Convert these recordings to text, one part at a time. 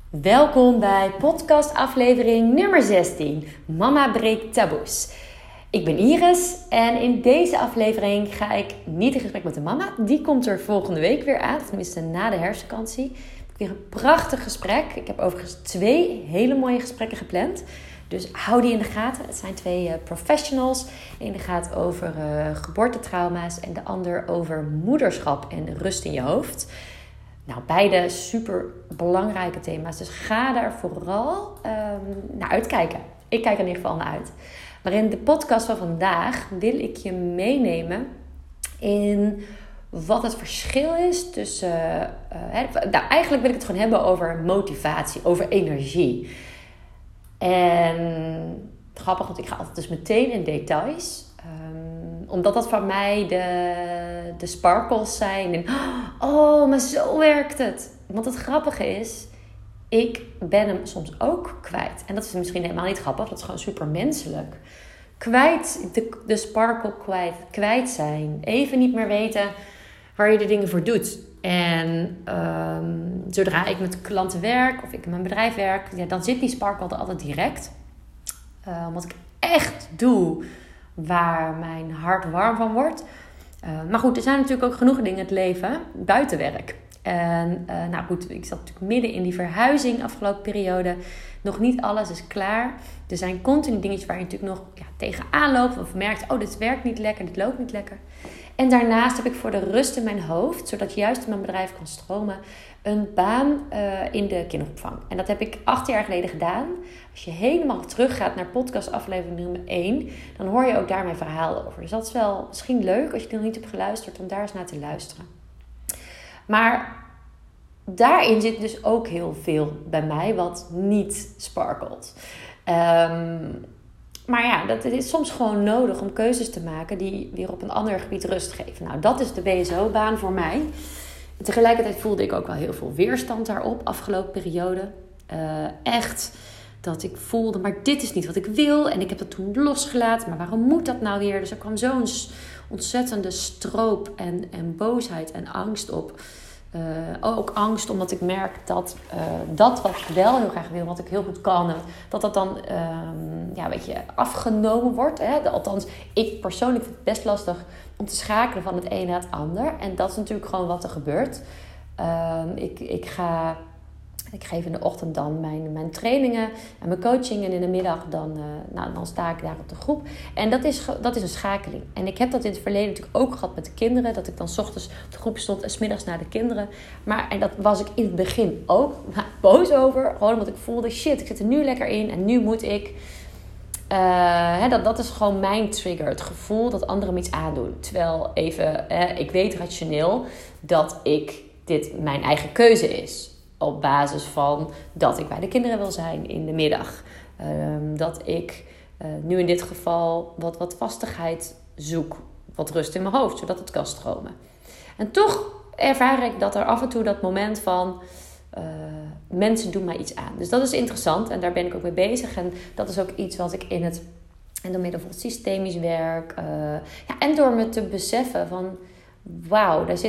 Welkom bij podcast aflevering nummer 16. Mama breekt taboes. Ik ben Iris en in deze aflevering ga ik niet in gesprek met de mama. Die komt er volgende week weer aan, tenminste na de herfstvakantie. Ik heb weer een prachtig gesprek. Ik heb overigens 2 hele mooie gesprekken gepland. Dus hou die in de gaten. Het zijn 2 professionals. De ene gaat over geboortetrauma's en de ander over moederschap en rust in je hoofd. Nou, beide super belangrijke thema's. Dus ga daar vooral naar uitkijken. Ik kijk er in ieder geval naar uit. Maar in de podcast van vandaag wil ik je meenemen in wat het verschil is tussen... eigenlijk wil ik het gewoon hebben over motivatie, over energie. En grappig, want ik ga altijd dus meteen in details. Omdat dat voor mij de sparkles zijn. En, oh, maar zo werkt het. Want het grappige is, ik ben hem soms ook kwijt. En dat is misschien helemaal niet grappig. Dat is gewoon super menselijk. Kwijt, de sparkle kwijt zijn. Even niet meer weten waar je de dingen voor doet. En zodra ik met klanten werk of ik in mijn bedrijf werk, ja, dan zit die sparkle er altijd direct. Omdat ik echt doe waar mijn hart warm van wordt. Maar goed, er zijn natuurlijk ook genoeg dingen in het leven buiten werk. En nou goed, ik zat natuurlijk midden in die verhuizing afgelopen periode. Nog niet alles is klaar. Er zijn continu dingetjes waar je natuurlijk nog tegenaan loopt. Of merkt, oh, dit werkt niet lekker, dit loopt niet lekker. En daarnaast heb ik voor de rust in mijn hoofd, zodat juist in mijn bedrijf kan stromen, een baan in de kinderopvang. En dat heb ik 8 jaar geleden gedaan. Als je helemaal teruggaat naar podcast aflevering nummer 1, dan hoor je ook daar mijn verhaal over. Dus dat is wel misschien leuk als je nog niet hebt geluisterd, om daar eens naar te luisteren. Maar daarin zit dus ook heel veel bij mij wat niet sparkelt. Maar ja, het is soms gewoon nodig om keuzes te maken die weer op een ander gebied rust geven. Nou, dat is de BSO-baan voor mij. En tegelijkertijd voelde ik ook wel heel veel weerstand daarop afgelopen periode. Echt dat ik voelde, maar dit is niet wat ik wil. En ik heb dat toen losgelaten. Maar waarom moet dat nou weer? Dus er kwam zo'n ontzettende stroop en boosheid en angst op. Ook angst omdat ik merk dat wat ik wel heel graag wil, wat ik heel goed kan, dat dan afgenomen wordt. Hè? Althans, ik persoonlijk vind het best lastig om te schakelen van het een naar het ander. En dat is natuurlijk gewoon wat er gebeurt. Ik geef in de ochtend dan mijn trainingen en mijn coaching. En in de middag dan sta ik daar op de groep. En dat is een schakeling. En ik heb dat in het verleden natuurlijk ook gehad met de kinderen. Dat ik dan 's ochtends op de groep stond en 's middags naar de kinderen. En dat was ik in het begin ook boos over. Gewoon omdat ik voelde, shit, ik zit er nu lekker in. En nu moet ik... Dat is gewoon mijn trigger. Het gevoel dat anderen me iets aandoen. Terwijl ik weet rationeel dat dit mijn eigen keuze is. Op basis van dat ik bij de kinderen wil zijn in de middag. Dat ik nu in dit geval wat vastigheid zoek. Wat rust in mijn hoofd, zodat het kan stromen. En toch ervaar ik dat er af en toe dat moment van... mensen doen mij iets aan. Dus dat is interessant en daar ben ik ook mee bezig. En dat is ook iets wat ik en door middel van systemisch werk... en door me te beseffen van... wauw, daar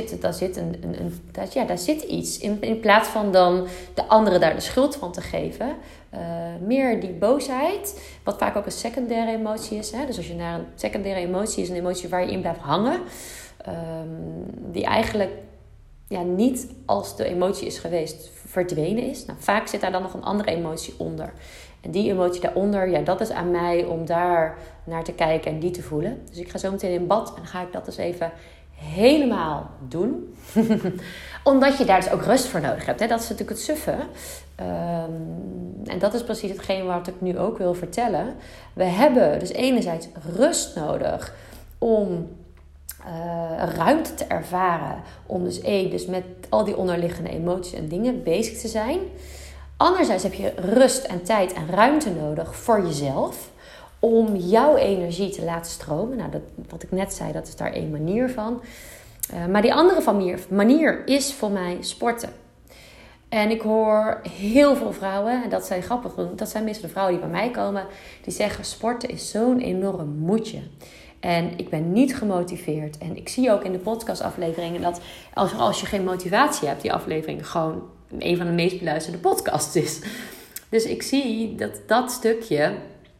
zit iets. In plaats van dan de anderen daar de schuld van te geven. Meer die boosheid. Wat vaak ook een secundaire emotie is. Hè? Dus als je naar een secundaire emotie is, een emotie waar je in blijft hangen. Die eigenlijk niet als de emotie is geweest verdwenen is. Nou, vaak zit daar dan nog een andere emotie onder. En die emotie daaronder, dat is aan mij om daar naar te kijken en die te voelen. Dus ik ga zo meteen in bad en dan ga ik dat dus even... helemaal doen. Omdat je daar dus ook rust voor nodig hebt. Hè? Dat is natuurlijk het suffe. En dat is precies hetgeen wat ik nu ook wil vertellen. We hebben dus enerzijds rust nodig om ruimte te ervaren. Om dus met al die onderliggende emoties en dingen bezig te zijn. Anderzijds heb je rust en tijd en ruimte nodig voor jezelf. Om jouw energie te laten stromen. Nou, wat ik net zei, dat is daar 1 manier van. Maar die andere manier is voor mij sporten. En ik hoor heel veel vrouwen, en dat zijn grappig, dat zijn meestal de vrouwen die bij mij komen, die zeggen sporten is zo'n enorm moedje. En ik ben niet gemotiveerd. En ik zie ook in de podcastafleveringen dat als je geen motivatie hebt, die afleveringen gewoon een van de meest beluisterde podcasts is. Dus ik zie dat stukje...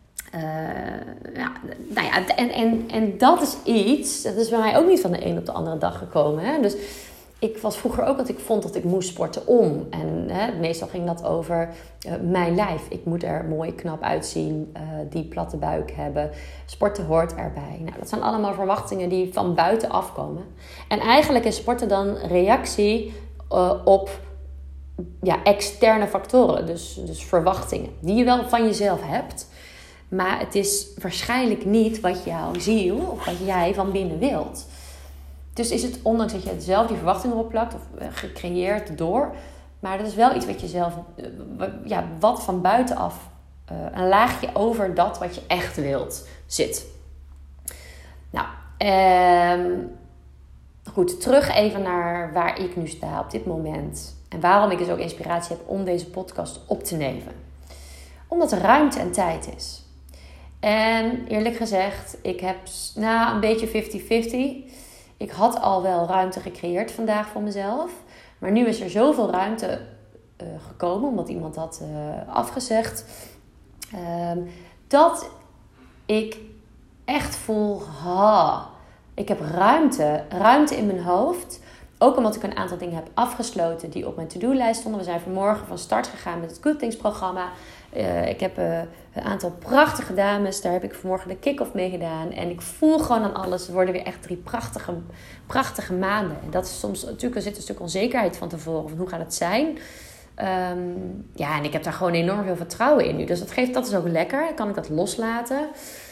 En dat is iets... Dat is bij mij ook niet van de een op de andere dag gekomen. Hè? Dus ik was vroeger ook dat ik vond dat ik moest sporten om. En meestal ging dat over mijn lijf. Ik moet er mooi knap uitzien. Die platte buik hebben. Sporten hoort erbij. Nou, dat zijn allemaal verwachtingen die van buiten afkomen. En eigenlijk is sporten dan reactie op externe factoren. Dus verwachtingen. Die je wel van jezelf hebt. Maar het is waarschijnlijk niet wat jouw ziel of wat jij van binnen wilt. Dus is het, ondanks dat je het zelf die verwachtingen opplakt of gecreëerd door. Maar dat is wel iets wat je zelf, wat van buitenaf een laagje over dat wat je echt wilt zit. Nou, goed, terug even naar waar ik nu sta op dit moment. En waarom ik dus ook inspiratie heb om deze podcast op te nemen. Omdat er ruimte en tijd is. En eerlijk gezegd, ik heb een beetje 50-50. Ik had al wel ruimte gecreëerd vandaag voor mezelf. Maar nu is er zoveel ruimte gekomen, omdat iemand had afgezegd. Dat ik echt voel, ik heb ruimte in mijn hoofd. Ook omdat ik een aantal dingen heb afgesloten die op mijn to-do-lijst stonden. We zijn vanmorgen van start gegaan met het Good Things programma. Ik heb een aantal prachtige dames. Daar heb ik vanmorgen de kick-off mee gedaan. En ik voel gewoon aan alles. Het worden weer echt 3 prachtige maanden. En dat is soms natuurlijk, er zit een stuk onzekerheid van tevoren. Van hoe gaat het zijn? En ik heb daar gewoon enorm veel vertrouwen in nu. Dus dat is ook lekker. Dan kan ik dat loslaten.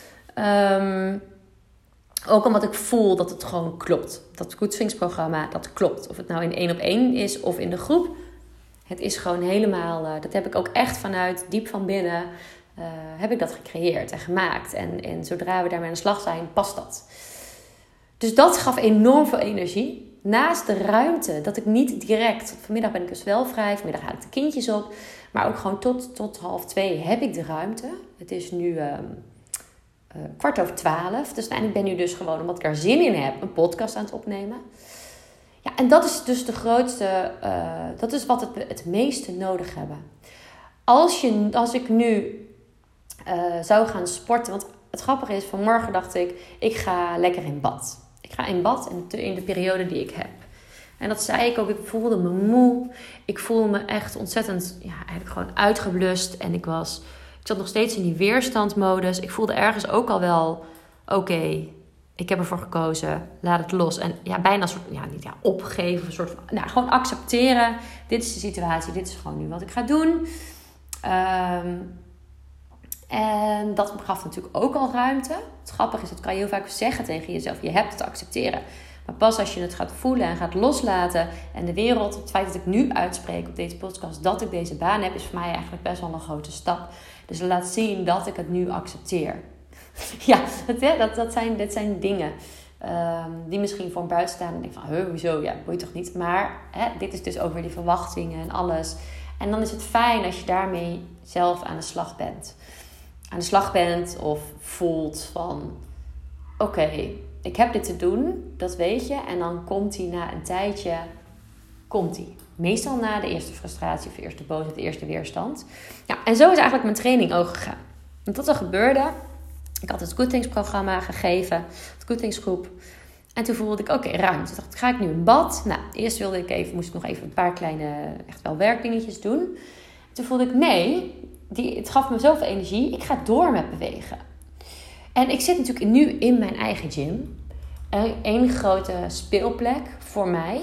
Ook omdat ik voel dat het gewoon klopt. Dat Good Things programma, dat klopt. Of het nou in 1-op-1 is of in de groep. Het is gewoon helemaal... dat heb ik ook echt vanuit diep van binnen... heb ik dat gecreëerd en gemaakt. En zodra we daarmee aan de slag zijn, past dat. Dus dat gaf enorm veel energie. Naast de ruimte, dat ik niet direct... Vanmiddag ben ik dus wel vrij. Vanmiddag haal ik de kindjes op. Maar ook gewoon tot 1:30 heb ik de ruimte. Het is nu... 12:15. Dus ik ben nu dus gewoon, omdat ik er zin in heb, een podcast aan het opnemen. Ja, en dat is dus de grootste... dat is wat het meeste nodig hebben. Als ik nu zou gaan sporten... Want het grappige is, vanmorgen dacht ik ga lekker in bad. Ik ga in bad in de periode die ik heb. En dat zei ik ook. Ik voelde me moe. Ik voelde me echt ontzettend... eigenlijk gewoon uitgeblust. En ik zat nog steeds in die weerstandmodus. Ik voelde ergens ook al wel... Oké, ik heb ervoor gekozen. Laat het los. En bijna een soort... niet opgeven. Een soort van, gewoon accepteren. Dit is de situatie. Dit is gewoon nu wat ik ga doen. En dat gaf natuurlijk ook al ruimte. Het grappige is, dat kan je heel vaak zeggen tegen jezelf. Je hebt het te accepteren. Maar pas als je het gaat voelen en gaat loslaten... en de wereld, het feit dat ik nu uitspreek op deze podcast... dat ik deze baan heb, is voor mij eigenlijk best wel een grote stap. Dus dat laat zien dat ik het nu accepteer. Dat zijn dingen die misschien voor een buitenstaander denken van... hoezo, boeit toch niet? Maar dit is dus over die verwachtingen en alles. En dan is het fijn als je daarmee zelf aan de slag bent. Aan de slag bent of voelt van... Oké, ik heb dit te doen, dat weet je. En dan komt hij na een tijdje... Meestal na de eerste frustratie of de eerste boosheid, de eerste weerstand. Ja, en zo is eigenlijk mijn training ook gegaan. Want wat er gebeurde... Ik had het Good Things programma gegeven. Het Good Things groep. En toen voelde ik, ruimte. Toen dacht ik, ga ik nu in bad? Nou, eerst moest ik nog even een paar kleine... echt wel werkdingetjes doen. Toen voelde ik, nee... Het gaf me zoveel energie. Ik ga door met bewegen. En ik zit natuurlijk nu in mijn eigen gym. Eén grote speelplek voor mij.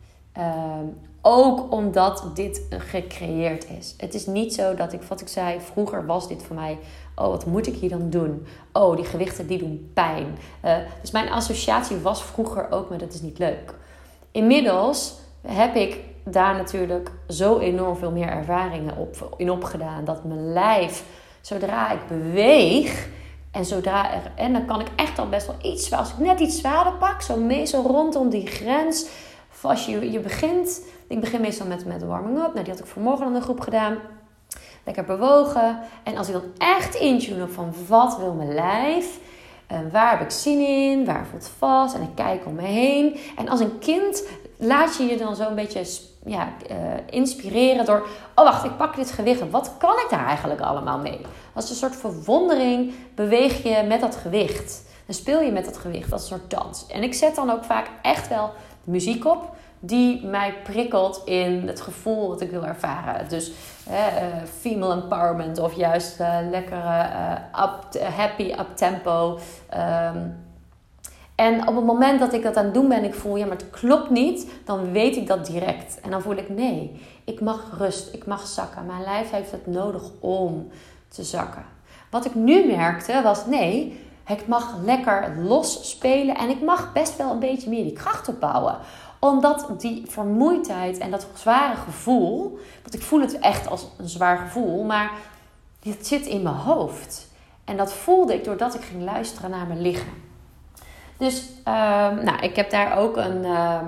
Ook omdat dit gecreëerd is. Het is niet zo dat wat ik zei, vroeger was dit voor mij... wat moet ik hier dan doen? Die gewichten die doen pijn. Dus mijn associatie was vroeger ook met het is niet leuk. Inmiddels heb ik daar natuurlijk zo enorm veel meer ervaringen in opgedaan. Dat mijn lijf, zodra ik beweeg... En dan kan ik echt al best wel iets... Als ik net iets zwaarder pak, zo rondom die grens... Als je begint... Ik begin meestal met de warming-up. Nou, die had ik vanmorgen aan de groep gedaan. Lekker bewogen. En als ik dan echt intune op van wat wil mijn lijf... waar heb ik zin in? Waar voelt het vast? En ik kijk om me heen. En als een kind laat je dan zo een beetje inspireren door... Oh, wacht, ik pak dit gewicht op. Wat kan ik daar eigenlijk allemaal mee? Als een soort verwondering beweeg je met dat gewicht. Dan speel je met dat gewicht als een soort dans. En ik zet dan ook vaak echt wel muziek op die mij prikkelt in het gevoel dat ik wil ervaren. Dus female empowerment of juist lekkere happy up-tempo. En op het moment dat ik dat aan het doen ben, ik voel, maar het klopt niet, dan weet ik dat direct. En dan voel ik, nee, ik mag rust, ik mag zakken. Mijn lijf heeft het nodig om te zakken. Wat ik nu merkte was, nee, ik mag lekker los spelen en ik mag best wel een beetje meer die kracht opbouwen. Omdat die vermoeidheid en dat zware gevoel, want ik voel het echt als een zwaar gevoel, maar dit zit in mijn hoofd. En dat voelde ik doordat ik ging luisteren naar mijn lichaam. Dus ik heb daar ook een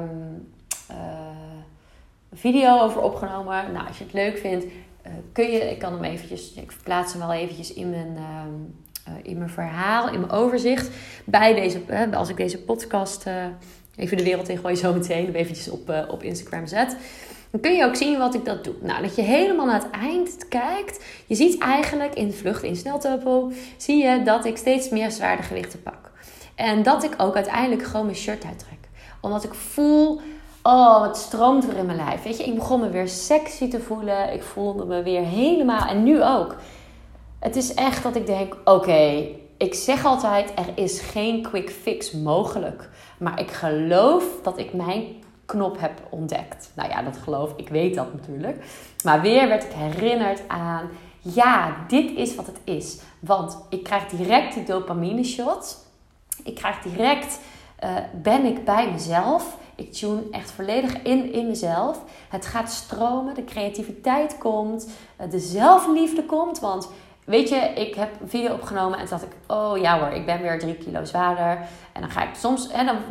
video over opgenomen. Nou, als je het leuk vindt, ik kan hem eventjes, ik plaats hem wel eventjes in mijn verhaal, in mijn overzicht. Bij deze, als ik deze podcast even de wereld in gooi zo meteen, eventjes op Instagram zet. Dan kun je ook zien wat ik dat doe. Nou, dat je helemaal naar het eind kijkt. Je ziet eigenlijk in vlucht, in sneltempo, zie je dat ik steeds meer zwaarder gewichten pak. En dat ik ook uiteindelijk gewoon mijn shirt uittrek. Omdat ik voel, het stroomt weer in mijn lijf. Weet je, ik begon me weer sexy te voelen. Ik voelde me weer helemaal, en nu ook. Het is echt dat ik denk, oké, ik zeg altijd, er is geen quick fix mogelijk. Maar ik geloof dat ik mijn knop heb ontdekt. Nou ja, dat geloof ik, weet dat natuurlijk. Maar weer werd ik herinnerd aan, ja, dit is wat het is. Want ik krijg direct die dopamine shot. Ik krijg direct, ben ik bij mezelf. Ik tune echt volledig in mezelf. Het gaat stromen, de creativiteit komt, de zelfliefde komt. Want weet je, ik heb een video opgenomen en toen dacht ik, oh ja hoor, ik ben weer 3 kilo zwaarder. En dan ga ik soms,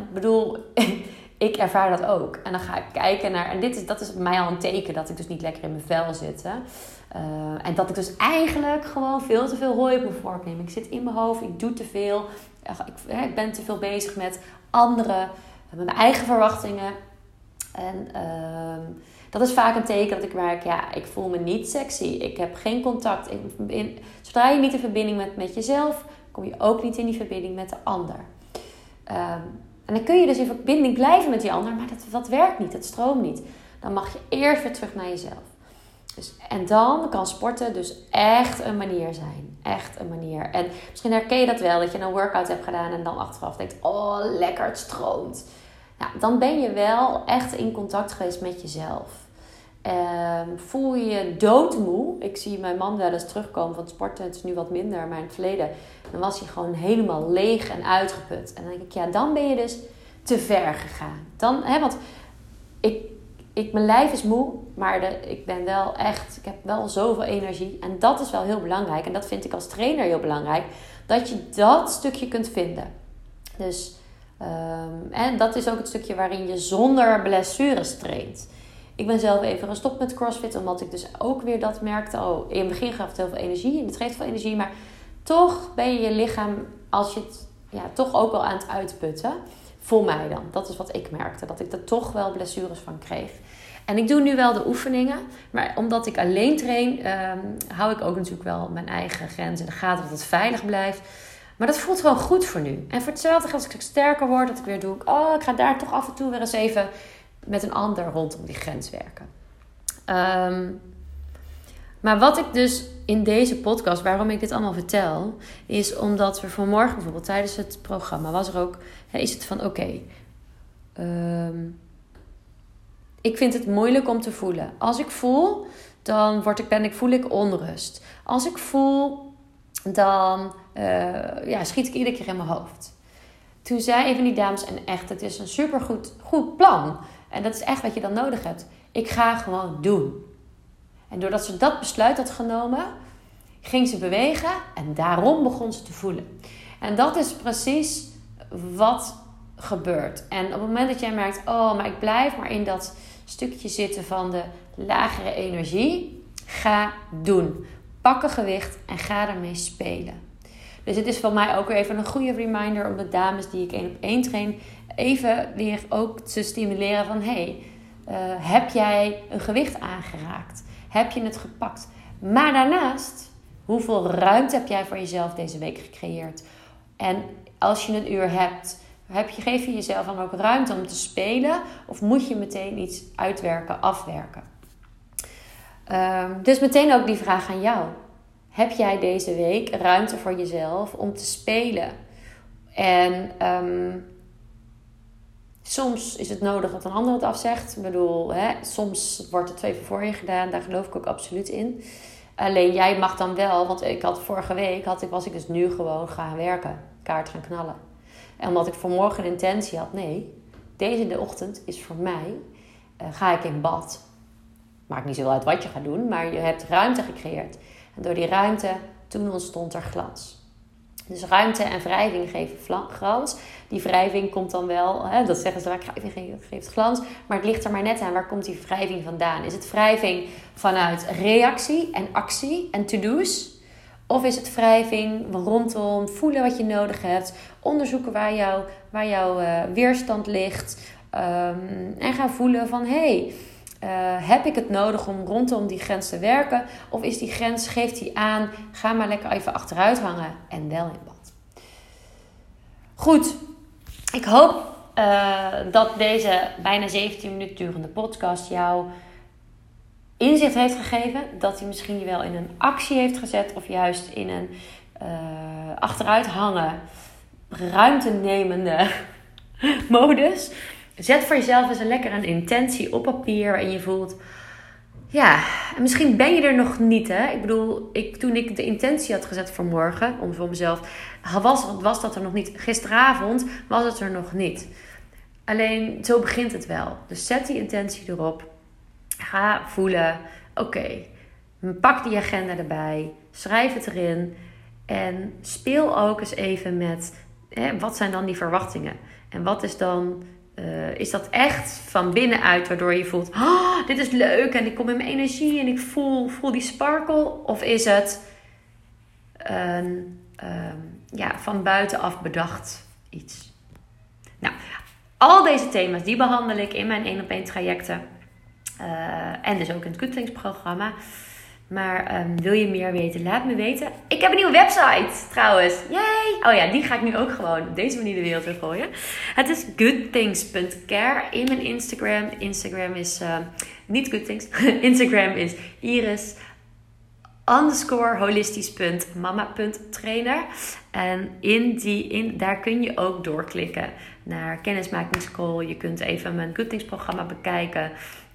ik ervaar dat ook. En dan ga ik kijken naar, en dat is bij mij al een teken dat ik dus niet lekker in mijn vel zit. En dat ik dus eigenlijk gewoon veel te veel hooi op mijn vork neem. Ik zit in mijn hoofd, ik doe te veel. Ik ben te veel bezig met anderen, met mijn eigen verwachtingen. En dat is vaak een teken dat ik merk, ik voel me niet sexy. Ik heb geen contact. Zodra je niet in verbinding bent met jezelf, kom je ook niet in die verbinding met de ander. En dan kun je dus in verbinding blijven met die ander, maar dat werkt niet, dat stroomt niet. Dan mag je eerst weer terug naar jezelf. Dus, en dan kan sporten dus echt een manier zijn. Echt een manier. En misschien herken je dat wel, dat je een workout hebt gedaan en dan achteraf denkt, oh lekker, het stroomt. Nou, dan ben je wel echt in contact geweest met jezelf. Voel je je doodmoe. Ik zie mijn man wel eens terugkomen van het sporten. Het is nu wat minder, maar in het verleden dan was hij gewoon helemaal leeg en uitgeput. En dan denk ik, dan ben je dus te ver gegaan. Want mijn lijf is moe, maar ik ben wel echt, ik heb wel zoveel energie. En dat is wel heel belangrijk. En dat vind ik als trainer heel belangrijk. Dat je dat stukje kunt vinden. Dus, en dat is ook het stukje waarin je zonder blessures traint. Ik ben zelf even gestopt met CrossFit, omdat ik dus ook weer dat merkte. Oh, in het begin gaf het heel veel energie en het geeft veel energie. Maar toch ben je lichaam, als je het toch ook wel aan het uitputten. Voor mij dan. Dat is wat ik merkte. Dat ik er toch wel blessures van kreeg. En ik doe nu wel de oefeningen. Maar omdat ik alleen train, hou ik ook natuurlijk wel mijn eigen grenzen in de gaten. Dat het veilig blijft. Maar dat voelt gewoon goed voor nu. En voor hetzelfde als ik sterker word, dat ik weer doe. Ik ga daar toch af en toe weer eens even met een ander rondom die grens werken. Maar wat ik dus in deze podcast, waarom ik dit allemaal vertel, is omdat we vanmorgen bijvoorbeeld tijdens het programma was er ook, is het van ik vind het moeilijk om te voelen. Als ik voel, dan voel ik onrust. Als ik voel, dan schiet ik iedere keer in mijn hoofd. Toen zei een van die dames, en echt, het is een supergoed plan. En dat is echt wat je dan nodig hebt. Ik ga gewoon doen. En doordat ze dat besluit had genomen, ging ze bewegen en daarom begon ze te voelen. En dat is precies wat gebeurt. En op het moment dat jij merkt, maar ik blijf maar in dat stukje zitten van de lagere energie, ga doen. Pak een gewicht en ga ermee spelen. Dus het is voor mij ook weer even een goede reminder om de dames die ik 1-op-1 train even weer ook te stimuleren van Heb jij een gewicht aangeraakt? Heb je het gepakt? Maar daarnaast, hoeveel ruimte heb jij voor jezelf deze week gecreëerd? En als je een uur hebt, geef je jezelf dan ook ruimte om te spelen? Of moet je meteen iets uitwerken, afwerken? Dus meteen ook die vraag aan jou. Heb jij deze week ruimte voor jezelf om te spelen? En soms is het nodig dat een ander het afzegt. Ik bedoel, soms wordt het 2 voor je gedaan. Daar geloof ik ook absoluut in. Alleen jij mag dan wel, want vorige week was ik dus nu gewoon gaan werken. Kaart gaan knallen. En omdat ik vanmorgen een intentie had, nee, de ochtend is voor mij, ga ik in bad. Maakt niet zoveel uit wat je gaat doen, maar je hebt ruimte gecreëerd. En door die ruimte, toen ontstond er glans. Dus ruimte en wrijving geven glans. Die wrijving komt dan wel, dat zeggen ze vaak, wrijving geeft glans. Maar het ligt er maar net aan, waar komt die wrijving vandaan? Is het wrijving vanuit reactie en actie en to-do's? Of is het wrijving rondom voelen wat je nodig hebt? Onderzoeken waar jouw weerstand ligt. En gaan voelen van, heb ik het nodig om rondom die grens te werken? Of is die grens, geeft die aan, ga maar lekker even achteruit hangen en wel in bad. Goed, ik hoop dat deze bijna 17 minuten durende podcast jou inzicht heeft gegeven. Dat hij misschien je wel in een actie heeft gezet of juist in een achteruit hangen, ruimte nemende modus. Zet voor jezelf eens een intentie op papier waarin je voelt, ja, en misschien ben je er nog niet, hè. Ik bedoel, toen ik de intentie had gezet voor morgen, om voor mezelf, was dat er nog niet. Gisteravond was het er nog niet. Alleen, zo begint het wel. Dus zet die intentie erop. Ga voelen, oké, pak die agenda erbij, schrijf het erin en speel ook eens even met, wat zijn dan die verwachtingen? En wat is dan... is dat echt van binnenuit waardoor je voelt, dit is leuk en ik kom in mijn energie en ik voel die sparkle? Of is het van buitenaf bedacht iets? Nou, al deze thema's die behandel ik in mijn 1-op-1 trajecten. En dus ook in het Kutlings-programma. Maar wil je meer weten? Laat me weten. Ik heb een nieuwe website trouwens. Yay! Oh ja, die ga ik nu ook gewoon op deze manier de wereld weer gooien. Het is goodthings.care in mijn Instagram. Instagram is niet goodthings. Instagram is iris_holistisch.mama.trainer. En daar kun je ook doorklikken naar kennismakingscall. Je kunt even mijn Goodthings-programma bekijken.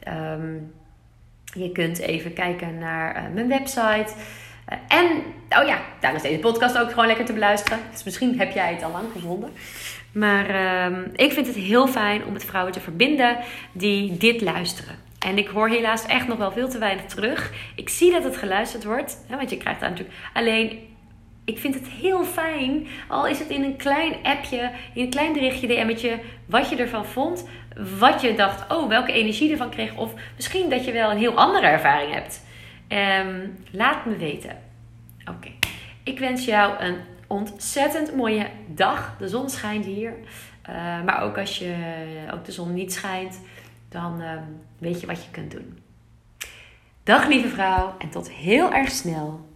Je kunt even kijken naar mijn website. Daar is deze podcast ook gewoon lekker te beluisteren. Dus misschien heb jij het al lang gevonden. Maar ik vind het heel fijn om met vrouwen te verbinden die dit luisteren. En ik hoor helaas echt nog wel veel te weinig terug. Ik zie dat het geluisterd wordt. Want je krijgt daar natuurlijk... Alleen, ik vind het heel fijn. Al is het in een klein appje, in een klein berichtje, DM'tje, wat je ervan vond. Wat je dacht, welke energie ervan kreeg. Of misschien dat je wel een heel andere ervaring hebt. Laat me weten. Oké. Ik wens jou een ontzettend mooie dag. De zon schijnt hier. Maar ook als ook de zon niet schijnt, dan weet je wat je kunt doen. Dag lieve vrouw en tot heel erg snel.